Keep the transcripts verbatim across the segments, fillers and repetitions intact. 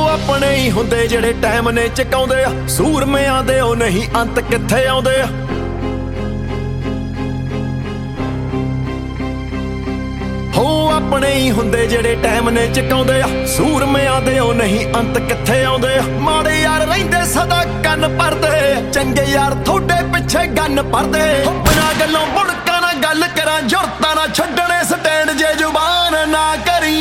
ਆਪਣੇ ਹੀ ਹੁੰਦੇ ਜਿਹੜੇ ਟਾਈਮ ਨੇ ਚਕਾਉਂਦੇ ਆ, ਸੂਰਮਿਆਂ ਦੇ ਉਹ ਨਹੀਂ ਅੰਤ ਕਿੱਥੇ ਆਉਂਦੇ ਆ। ਹੋ ਆਪਣੇ ਹੀ ਹੁੰਦੇ ਜਿਹੜੇ ਟਾਈਮ ਨੇ ਚਕਾਉਂਦੇ ਆ, ਸੂਰਮਿਆਂ ਦੇ ਉਹ ਨਹੀਂ ਅੰਤ ਕਿੱਥੇ ਆਉਂਦੇ ਆ। ਮਾੜੇ ਯਾਰ ਰਹਿੰਦੇ ਸਦਾ ਕੰਨ ਭਰਦੇ, ਚੰਗੇ ਯਾਰ ਤੁਹਾਡੇ ਪਿੱਛੇ ਗੰਨ ਭਰਦੇ। ਬਿਨਾਂ ਗੱਲੋਂ ਬੁੜਕਾਂ ਨਾਲ ਗੱਲ ਕਰਾਂ, ਜੁਰਤਾਂ ਨਾ ਛੱਡਣੇ ਸਟੈਂਡ ਜੇ ਜ਼ੁਬਾਨ ਨਾ ਕਰੀ।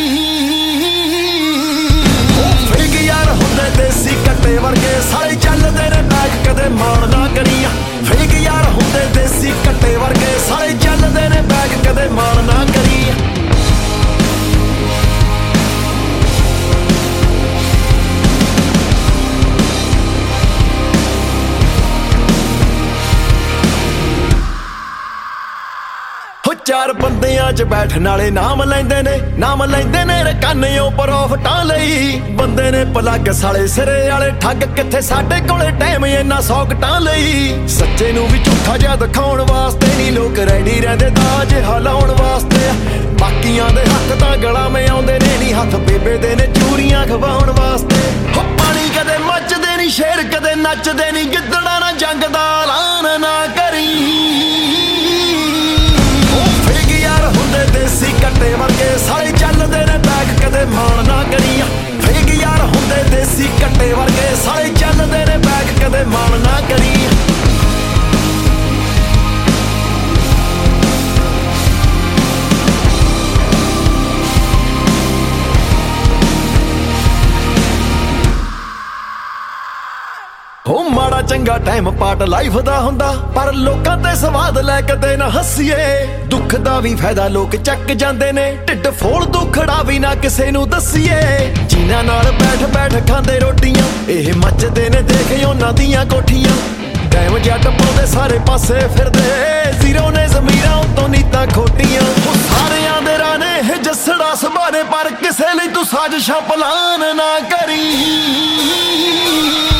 ਫੇਕ ਯਾਰ ਹੁੰਦੇ ਦੇਸੀ ਕੱਟੇ ਵਰਗੇ, ਸਾਲੇ ਚੱਲਦੇ ਨੇ ਬੈਕ ਕਦੇ ਮਾਣ ਨਾ ਕਰੀ। ਫੇਕ ਯਾਰ ਹੁੰਦੇ ਦੇਸੀ ਕੱਟੇ ਵਰਗੇ, ਸਾਲੇ ਚੱਲਦੇ ਨੇ ਬੈਕ ਕਦੇ ਮਾਣ ਨਾ ਕਰੀ। ਚਾਰ ਬੰਦਿਆਂ 'ਚ ਬੈਠਣ ਵਾਲੇ ਨਾਮ ਲੈਂਦੇ ਨੇ, ਨਾਮ ਲੈਂਦੇ ਨੇ ਰਕਾਨਿਓ ਪ੍ਰੋਫਿਟਾਂ ਲਈ। ਬੰਦੇ ਨੇ ਪਲੱਗ ਸਾਲੇ ਸਿਰੇ ਵਾਲੇ ਠੱਗ, ਕਿੱਥੇ ਸਾਡੇ ਕੋਲੇ ਟਾਈਮ ਇੰਨਾ ਸੌਕਟਾਂ ਲਈ। ਸੱਚੇ ਨੂੰ ਵੀ ਝੂਠਾ ਜਿਹਾ ਦਿਖਾਉਣ ਵਾਸਤੇ ਨਹੀਂ ਲੋਕ ਰੈਡੀ ਰਹਿੰਦੇ ਦਾਜ ਹਲਾਉਣ ਵਾਸਤੇ। ਬਾਕੀਆਂ ਦੇ ਹੱਥ ਤਾਂ ਗਲਾਂ ਮੇ ਆਉਂਦੇ ਨੇ, ਨਹੀਂ ਹੱਥ ਬੇਬੇ ਦੇ ਨੇ ਚੂਰੀਆਂ ਖਵਾਉਣ ਵਾਸਤੇ। ਹੋ ਪਾਣੀ ਕਦੇ ਮੱਚਦੇ ਨਹੀਂ, ਸ਼ੇਰ ਕਦੇ ਨੱਚਦੇ ਨਹੀਂ, ਗਿੱਦੜਾ ਨਾ ਜੰਗ ਦਾ ਐਲਾਨ ਨਾ ਕਰੀ। ਹੁੰਦੇ ਦੇਸੀ ਕੱਟੇ ਵਰਗੇ, ਸਾਲੇ ਚੱਲਦੇ ਨੇ ਬੈਕ ਕਦੇ ਮਾਣ ਨਾ ਕਰੀ। ਫੇਕ ਯਾਰ ਹੁੰਦੇ ਦੇਸੀ ਕੱਟੇ ਵਰਗੇ, ਸਾਲੇ ਚੱਲਦੇ ਨੇ ਬੈਕ ਕਦੇ ਮਾਣ ਨਾ ਕਰੀ। ਹੋ ਮਾੜਾ ਚੰਗਾ ਟਾਈਮ ਪਾਰਟ ਲਾਈਫ ਦਾ ਹੁੰਦਾ, ਪਰ ਲੋਕਾਂ ਤੇ ਸਵਾਦ ਲੈ ਕਦੇ ਨਾ ਹੱਸੀਏ। ਦੁੱਖ ਦਾ ਵੀ ਫਾਇਦਾ ਲੋਕ ਚੱਕ ਜਾਂਦੇ ਨੇ, ਢਿੱਡ ਫੋਲ ਦੁੱਖੜਾ ਵੀ ਨਾ ਕਿਸੇ ਨੂੰ ਦੱਸੀਏ। ਜਿਨ੍ਹਾਂ ਨਾਲ ਬੈਠ ਬੈਠ ਖਾਂਦੇ ਰੋਟੀਆਂ, ਇਹ ਮੱਚਦੇ ਨੇ ਦੇਖ ਉਹਨਾਂ ਦੀਆਂ ਕੋਠੀਆਂ। ਟਾਈਮ ਜੱਟ ਪਾਉਂਦੇ ਸਾਰੇ ਪਾਸੇ ਫਿਰਦੇ, ਜ਼ੀਰੋ ਨੇ ਜ਼ਮੀਰਾਂ ਉਤੋਂ ਨੀਤਾਂ ਖੋਟੀਆਂ। ਉਹ ਸਾਰਿਆਂ ਦੇ ਰਾਹ ਨੇ ਇਹ ਜੱਸੜਾ ਸਬਾਰੇ, ਪਰ ਕਿਸੇ ਲਈ ਤੂੰ ਸਾਜ਼ਿਸ਼ਾਂ ਪਲਾਨ ਨਾ ਕਰੀ।